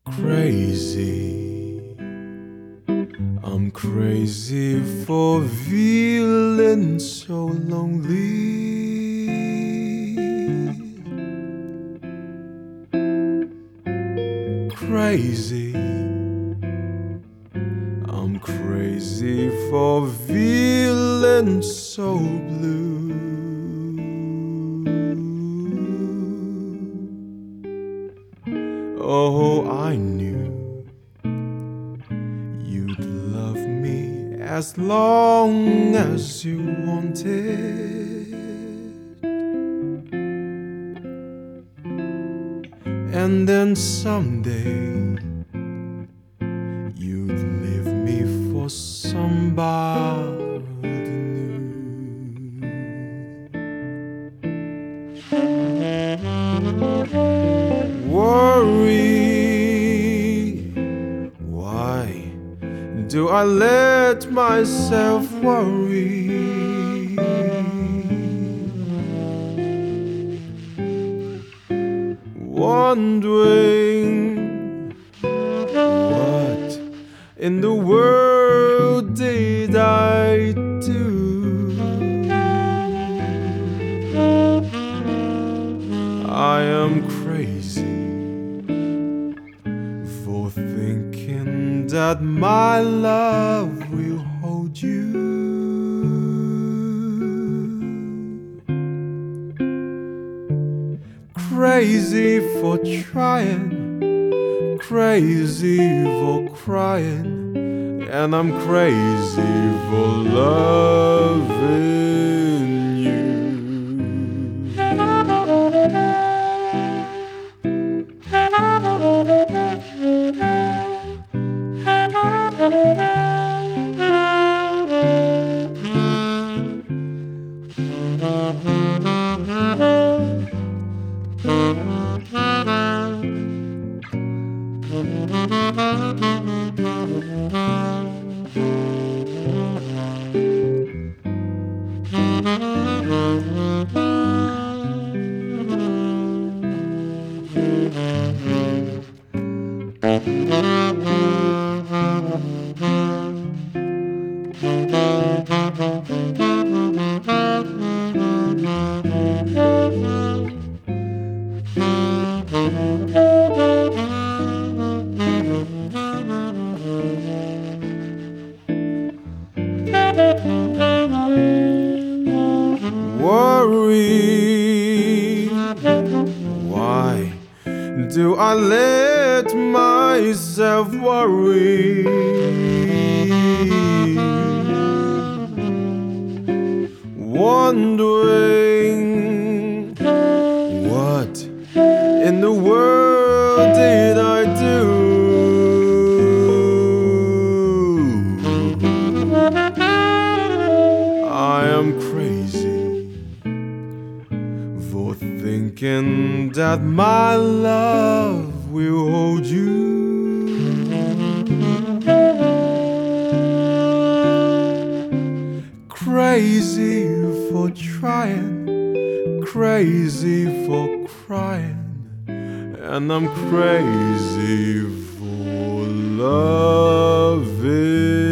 Crazy, I'm crazy for feeling so lonely. Crazy, I'm crazy for feeling so blue. Oh, I knew you'd love me as long as you wanted, and then someday you'd leave me for somebody new. Worry, why do I let myself worry? Wondering, what in the world did I do? I am crazy for thinking that my love will hold you. Crazy for trying, crazy for crying, and I'm crazy for loving you. Worry, why do I let myself worry? Wondering, what in the world did I do? I am crazy for thinking that my love will hold you. Crazy for trying, crazy for crying, and I'm crazy for loving